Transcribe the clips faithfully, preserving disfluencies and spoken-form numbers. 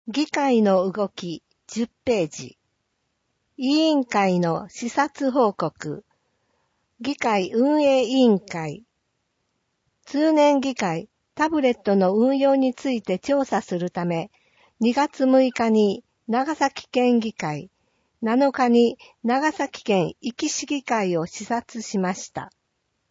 議会の動きじゅっページ。委員会の視察報告。議会運営委員会。通年議会タブレットの運用について調査するため、にがつむいかに長崎県議会、なのかに長崎県壱岐市議会を視察しました。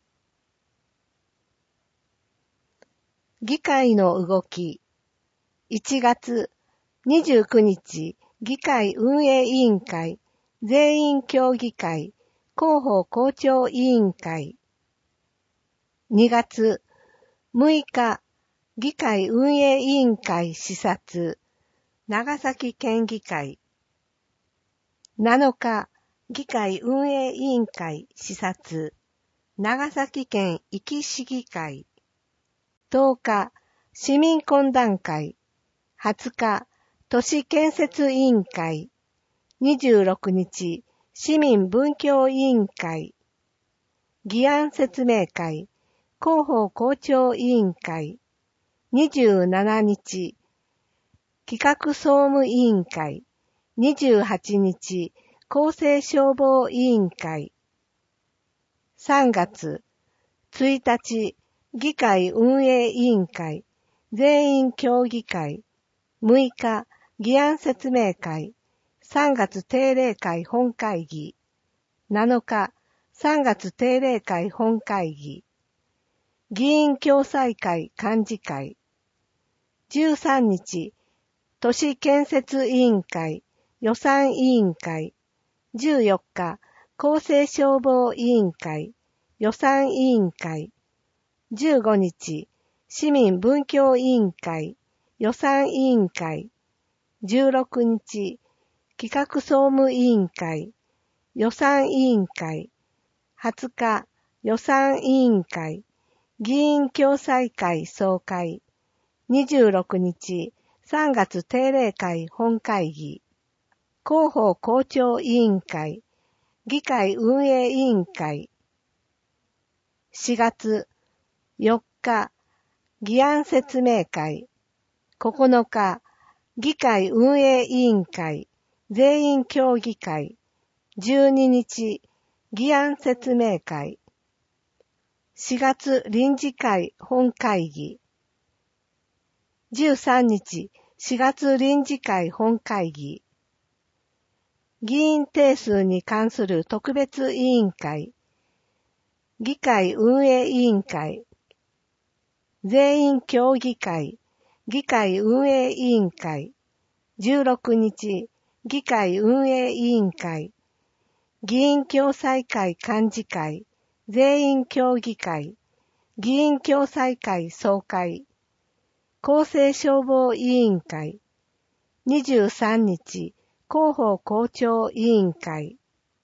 議会の動き。いちがつにじゅうくにち、議会運営委員会、全員協議会、広報校長委員会。にがつむいか、議会運営委員会視察、長崎県議会。なのか、議会運営委員会視察、長崎県壱岐市議会。とおか、市民懇談会。はつか、都市建設委員会。にじゅうろくにち、市民文教委員会。議案説明会。広報校長委員会。にじゅうしちにち、企画総務委員会。にじゅうはちにち、公正消防委員会。さんがつついたち、議会運営委員会。全員協議会。むいか、議案説明会。さんがつ定例会本会議。なのか、さんがつ定例会本会議。議員共済会幹事会。じゅうさんにち、都市建設委員会、予算委員会。じゅうよっか、公正消防委員会、予算委員会。じゅうごにち、市民文教委員会、予算委員会。じゅうろくにち、企画総務委員会、予算委員会。はつか、予算委員会、議員共済会総会。にじゅうろくにち、さんがつ定例会本会議。広報校長委員会、議会運営委員会。しがつよっか、議案説明会。ここのか、議会運営委員会、全員協議会。じゅうににち、議案説明会。しがつ臨時会本会議。じゅうさんにち、しがつ臨時会本会議。議員定数に関する特別委員会。議会運営委員会。全員協議会。議会運営委員会。じゅうろくにち、議会運営委員会。議員共済会幹事会。全員協議会。議員共済会総会。公正消防委員会。にじゅうさんにち、広報校長委員会。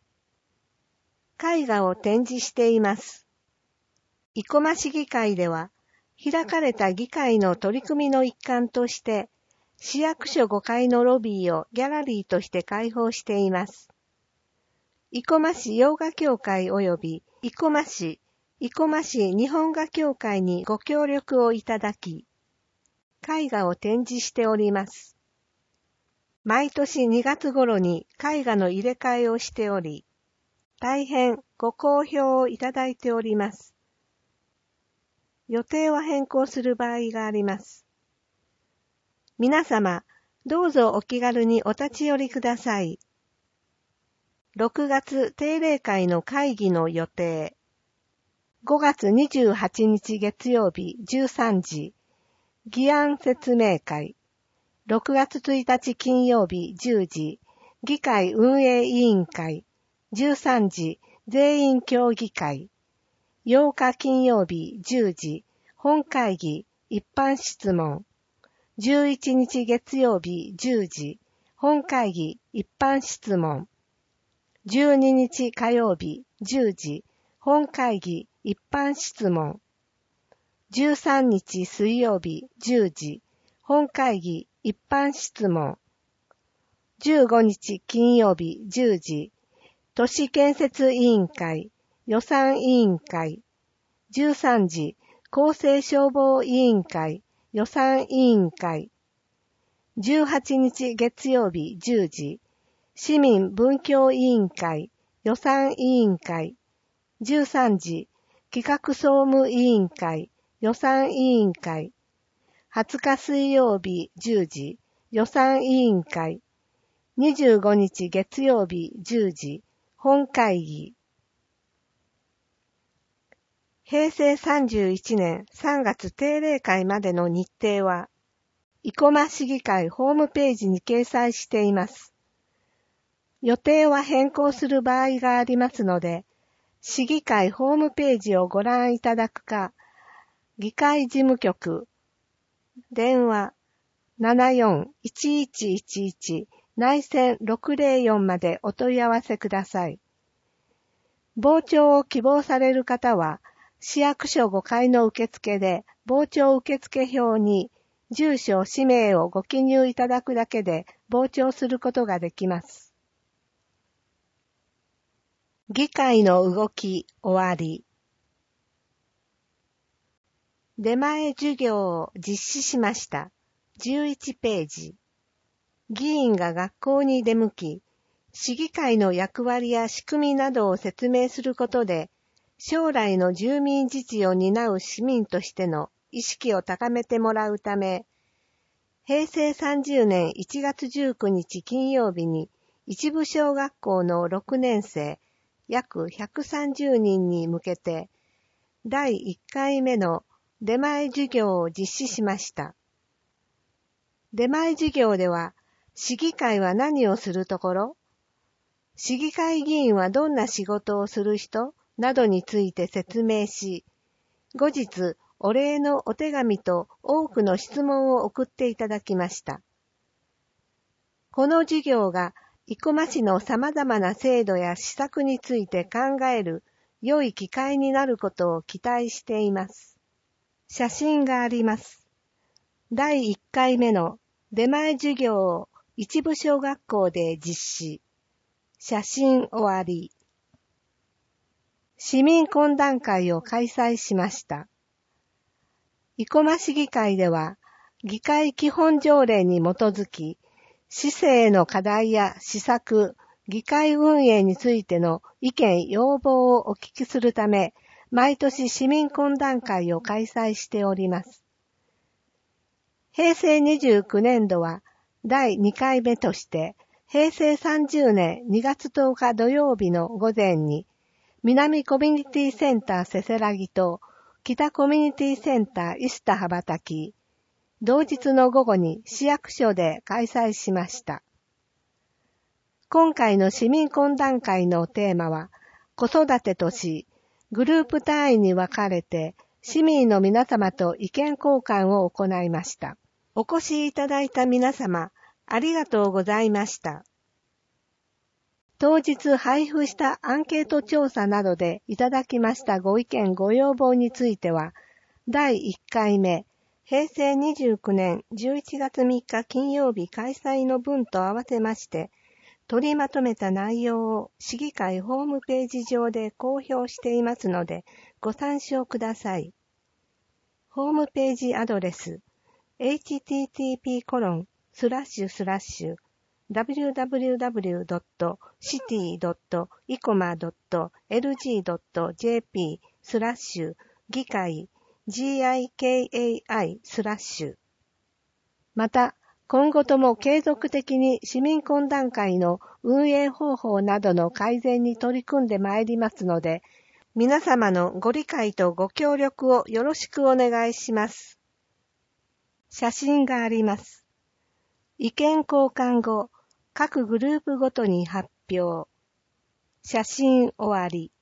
絵画を展示しています。生駒市議会では、開かれた議会の取り組みの一環として、市役所ごかいのロビーをギャラリーとして開放しています。生駒市洋画協会及び生駒市、生駒市日本画協会にご協力をいただき、絵画を展示しております。毎年にがつ頃に絵画の入れ替えをしており、大変ご好評をいただいております。予定は変更する場合があります。皆様、どうぞお気軽にお立ち寄りください。ろくがつ定例会の会議の予定。ごがつにじゅうはちにち月曜日じゅうさんじ、議案説明会。ろくがつついたち金曜日じゅうじ、議会運営委員会。じゅうさんじ、全員協議会。ようか金曜日じゅうじ、本会議、一般質問。じゅういちにち月曜日じゅうじ、本会議、一般質問。じゅうににち火曜日じゅうじ、本会議、一般質問。じゅうさんにち水曜日じゅうじ、本会議、一般質問。じゅうごにち金曜日じゅうじ、都市建設委員会、予算委員会。じゅうさんじ、公正消防委員会、予算委員会。 じゅうはちにち月曜日じゅうじ、市民文教委員会予算委員会。じゅうさんじ、企画総務委員会予算委員会。はつか水曜日じゅうじ、予算委員会。にじゅうごにち月曜日じゅうじ、本会議。へいせいさんじゅういちねんさんがつ定例会までの日程は、生駒市議会ホームページに掲載しています。予定は変更する場合がありますので、市議会ホームページをご覧いただくか、議会事務局、電話 ななよんいちいちいちいち 内線ろくぜろよんまでお問い合わせください。傍聴を希望される方は、市役所ごかいの受付で傍聴受付票に住所、氏名をご記入いただくだけで傍聴することができます。議会の動き終わり。出前授業を実施しました。じゅういちページ。議員が学校に出向き、市議会の役割や仕組みなどを説明することで、将来の住民自治を担う市民としての意識を高めてもらうため、へいせいさんじゅうねんいちがつじゅうくにち金曜日に一部小学校のろくねんせい約ひゃくさんじゅうにんに向けてだいいっかいめの出前授業を実施しました。出前授業では、市議会は何をするところ、市議会議員はどんな仕事をする人などについて説明し、後日お礼のお手紙と多くの質問を送っていただきました。この授業が生駒市の様々な制度や施策について考える良い機会になることを期待しています。写真があります。だいいっかいめの出前授業を一部小学校で実施。写真終わり。市民懇談会を開催しました。生駒市議会では、議会基本条例に基づき、市政への課題や施策、議会運営についての意見・要望をお聞きするため、毎年市民懇談会を開催しております。へいせいにじゅうきゅうねんどはだいにかいめとして、へいせいさんじゅうねんにがつとおか土曜日の午前に、南コミュニティセンターせせらぎと北コミュニティセンターイスタ羽ばたき、同日の午後に市役所で開催しました。今回の市民懇談会のテーマは、子育てと市、グループ単位に分かれて、市民の皆様と意見交換を行いました。お越しいただいた皆様、ありがとうございました。当日配布したアンケート調査などでいただきましたご意見ご要望については、だいいっかいめ、へいせいにじゅうきゅうねんじゅういちがつみっか金曜日開催の分と合わせまして、取りまとめた内容を市議会ホームページ上で公表していますので、ご参照ください。ホームページアドレス、エイチティーティーピーコロンスラッシュスラッシュダブリューダブリューダブリュードットシティドットイコマドットエルジードットジェーピースラッシュ議会 ジーアイケーエーアイ スラッシュ。また、今後とも継続的に市民懇談会の運営方法などの改善に取り組んでまいりますので、皆様のご理解とご協力をよろしくお願いします。写真があります。意見交換後、各グループごとに発表。写真終わり。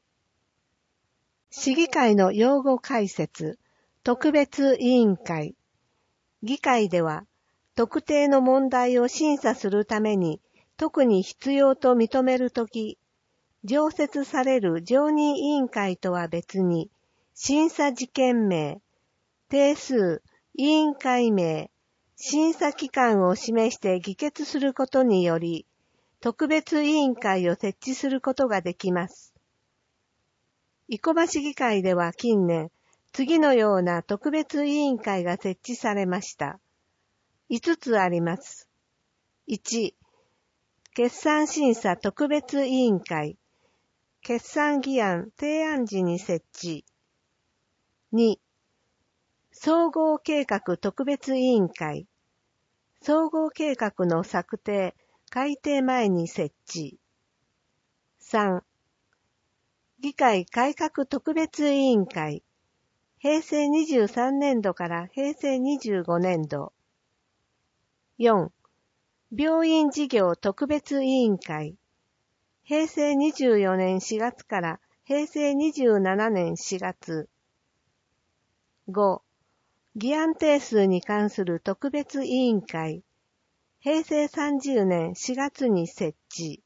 市議会の用語解説、特別委員会。議会では、特定の問題を審査するために、特に必要と認めるとき、常設される常任委員会とは別に、審査事件名、定数、委員会名、審査期間を示して議決することにより、特別委員会を設置することができます。生駒市議会では近年、次のような特別委員会が設置されました。 いつつあります。いち、決算審査特別委員会、決算議案提案時に設置。に、総合計画特別委員会、総合計画の策定、改定前に設置。さん、議会改革特別委員会、平成にじゅうさんねんどから平成にじゅうごねんど。よん、病院事業特別委員会、平成にじゅうよねんしがつから平成にじゅうななねんしがつ。ご、議案定数に関する特別委員会、平成さんじゅうねんしがつに設置。